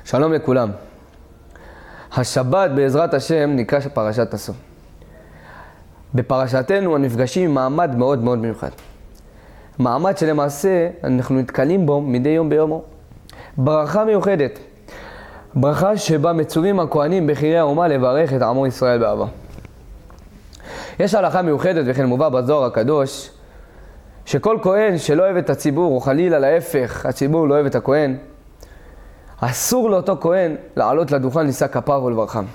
שלום לכולם. השבת בעזרת השם נקרא פרשת נשוא. בפרשתנו נפגשים עם מעמד מאוד מאוד מיוחד. מעמד שלמעשה אנחנו נתקלים בו מדי יום ביומו. ברכה מיוחדת. ברכה שבה מצווים הכהנים בחירי האומה לברך את עמו ישראל באהבה. יש הלכה מיוחדת וכן מובא בזוהר הקדוש, שכל כהן שלא אוהב את הציבור, או חלילה להפך, הציבור לא אוהב את הכהן, אסור לאותו כהן לעלות לדוכן לשא כפיו ולברכם.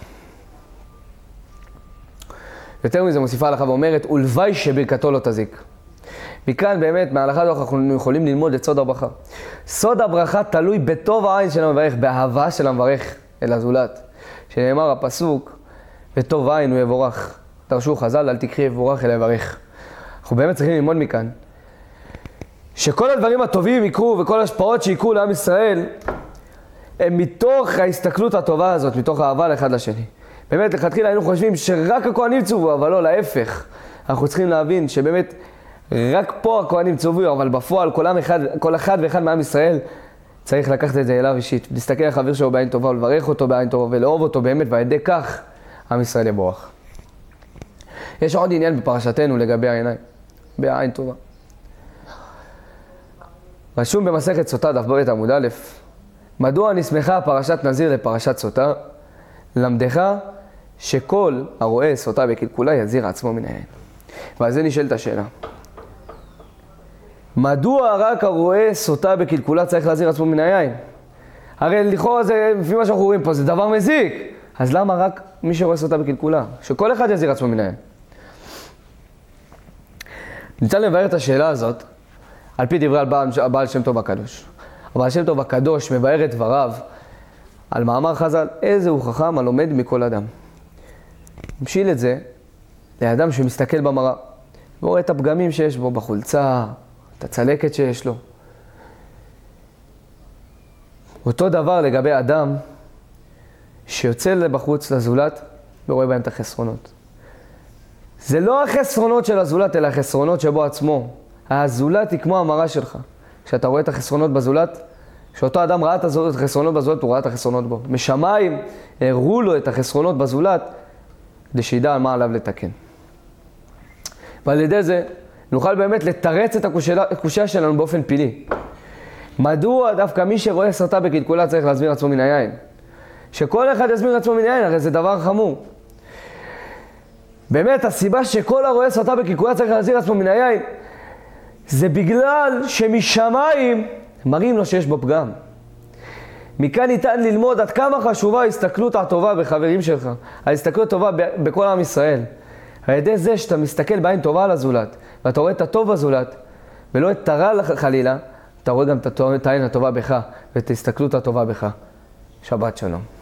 יותר מזה מוסיפה ההלכה ואומרת, ולוואי שברכתו לא תזיק. מכאן באמת מההלכה הזאת אנחנו יכולים ללמוד את סוד הברכה. סוד הברכה תלוי בטוב העין של המברך, באהבה של המברך אל הזולת. שנאמר הפסוק, בטוב העין הוא יבורך. תרשו חז"ל, אל תקחי יבורך אלא יברך. אנחנו באמת צריכים ללמוד מכאן, שכל הדברים הטובים יקרו וכל השפעות שיקרו לעם ישראל, הם מתוך ההסתכלות הטובה הזאת, מתוך האהבה לאחד לשני. באמת, לכתחילה היינו חושבים שרק הכהנים צוו, אבל לא, להפך. אנחנו צריכים להבין שבאמת רק פה הכהנים צוו, אבל בפועל כל אחד ואחד מעם ישראל צריך לקחת את זה אליו אישית. להסתכל על חבר שלו בעין טובה ולברך אותו בעין טובה ולאהוב אותו באמת, ועל ידי כך עם ישראל יבורך. יש עוד עניין בפרשתנו לגבי העיניים, בעין טובה. רשום במסכת סוטה דף ב' עמוד א', מדוע נסמכה פרשת נזיר לפרשת סוטה? למדך שכל הרואה סוטה בקלקולה יזיר עצמו מן העין. ועל זה נשאלת השאלה. מדוע רק הרואה סוטה בקלקולה צריך להזיר עצמו מן העין? הרי לכאורה זה, לפי מה שאנחנו רואים פה, זה דבר מזיק. אז למה רק מי שרואה סוטה בקלקולה? שכל אחד יזיר עצמו מן העין. ניתן לבאר את השאלה הזאת על פי דברי הבעל שם טוב הקדוש. הבעל שם טוב הקדוש מבאר את דבריו על מאמר חז"ל, איזה הוא חכם הלומד מכל אדם. המשיל את זה לאדם שמסתכל במראה, ורואה את הפגמים שיש בו בחולצה, את הצלקת שיש לו. אותו דבר לגבי אדם שיוצא בחוץ לזולת ורואה בהם את החסרונות. זה לא החסרונות של הזולת, אלא החסרונות שבו עצמו. הזולת היא כמו המראה שלך. כשאתה רואה את החסרונות בזולת, כשאותו אדם ראה את החסרונות בזולת, הוא ראה את החסרונות בו. משמיים הראו לו את החסרונות בזולת, כדי שידע על מה עליו לתקן. ועל ידי זה נוכל באמת לתרץ את הקושיה שלנו באופן פילי. מדוע דווקא מי שרואה סוטה בקלקולה צריך להזמיר עצמו מן היין? שכל אחד יזמיר עצמו מן היין, הרי זה דבר חמור. באמת הסיבה שכל הרואה סוטה בקלקולה צריך להזמיר עצמו מן היין, זה בגלל שמשמיים מראים לו שיש בו פגם. מכאן ניתן ללמוד עד כמה חשובה ההסתכלות הטובה בחברים שלך, ההסתכלות הטובה בכל עם ישראל. על ידי זה שאתה מסתכל בעין טובה על הזולת, ואתה רואה את הטוב בזולת, ולא את הרע חלילה, אתה רואה גם את העין הטובה בך, ואת ההסתכלות הטובה בך. שבת שלום.